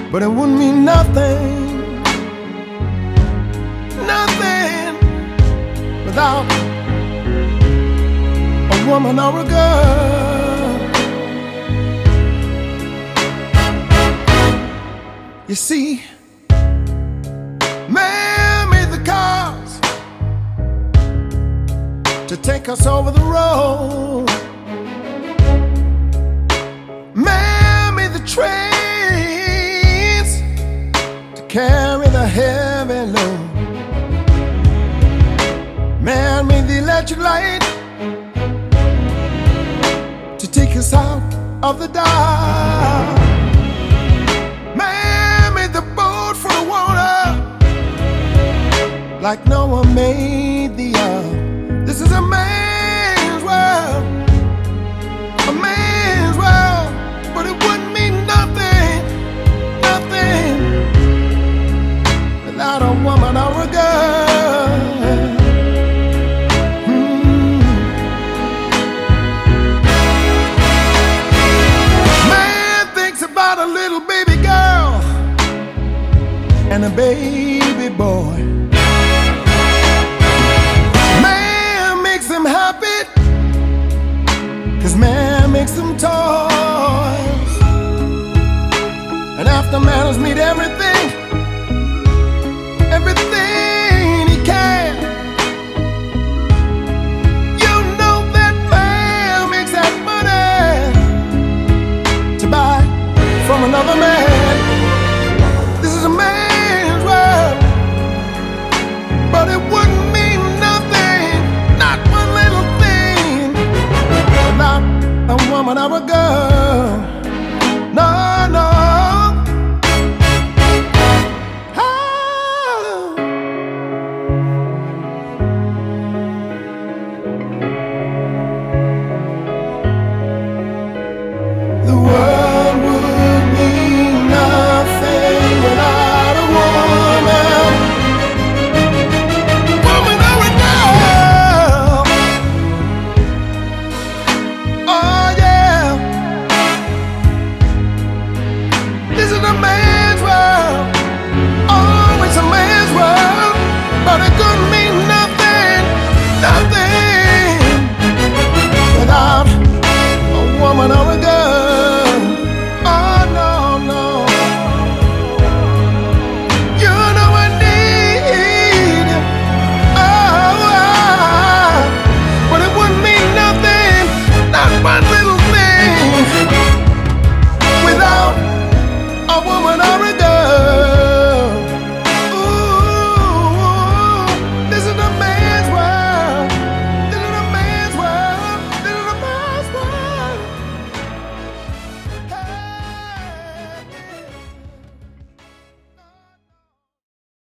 but it wouldn't mean nothing, nothing without a woman or a girl. You see, man made the cars to take us over the road. Man made the trains to carry the heavy load. Man made the electric light to take us out of the dark. Man made the boat for the water like Noah made the ark. This is a man's world, a man's world, but it wouldn't mean nothing, nothing without a woman or a girl. Man thinks about a little baby girl and a baby boy. Man makes them happy, 'cause man makes them toys. And after man has made everything, everything he can, you know that man makes that money to buy from another man. This is a man's world, but it wouldn't mean nothing, not one little thing, without a woman or a girl. No, no. The world